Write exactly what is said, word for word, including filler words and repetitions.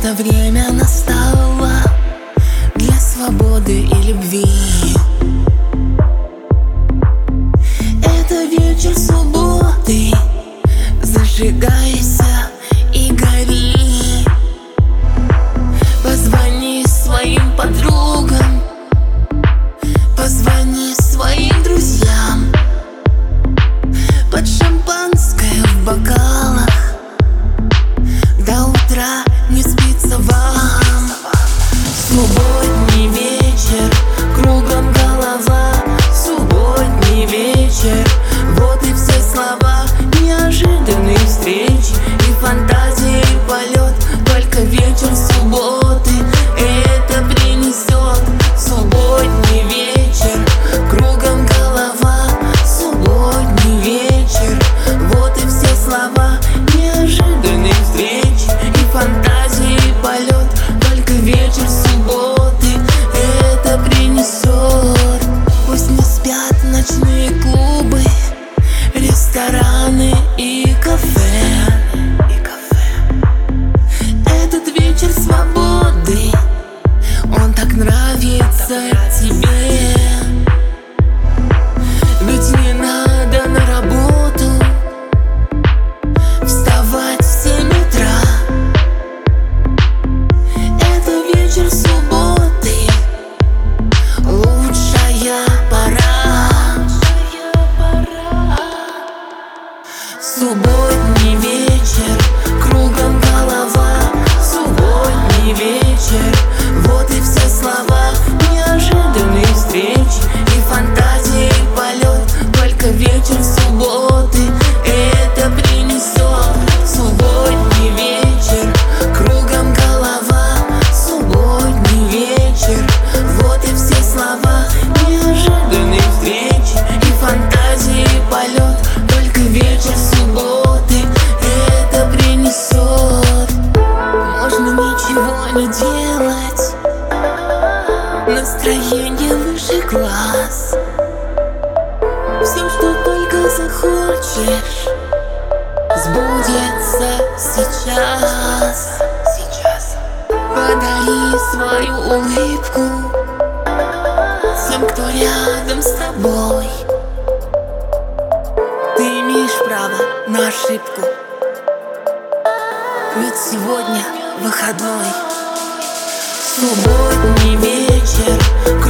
Это время настало для свободы и любви. Это вечер субботы. Зажигайся и гори. Позвони своим подругам, позвони своим друзьям. Под шампанское в бокалах до утра не спится вам. Субботний вечер, кругом голова. Субботний вечер, вот и все слова. Неожиданные встречи и фантазии полет. Только вечер субботы это принесет. Субботний вечер, кругом голова. Субботний вечер, вот и все слова. Неожиданные встречи и фантазии полет. Только вечер субботы это принесет. Пусть не спят ночные клубы, рестораны и кафе. Этот вечер свободы, он так нравится тебе. Ведь не надо на работу вставать в семь утра. Это вечер субботы, лучшая пора. Субботний вечер, кругом голова. Субботний вечер, вот и все слова. Неожиданные встречи и фантазии полет. Только вечер субботы это принесет. Субботний вечер, кругом голова. Субботний вечер, вот и все слова. Неожиданные встречи и фантазии полет. Только вечер субботы это принесет. Можно ничего не делать, настроение выше глаз. Все, что только захочешь, сбудется сейчас. Сейчас. Подари свою улыбку тем, кто рядом с тобой. Ты имеешь право на ошибку, ведь сегодня выходной. Субботний вечер,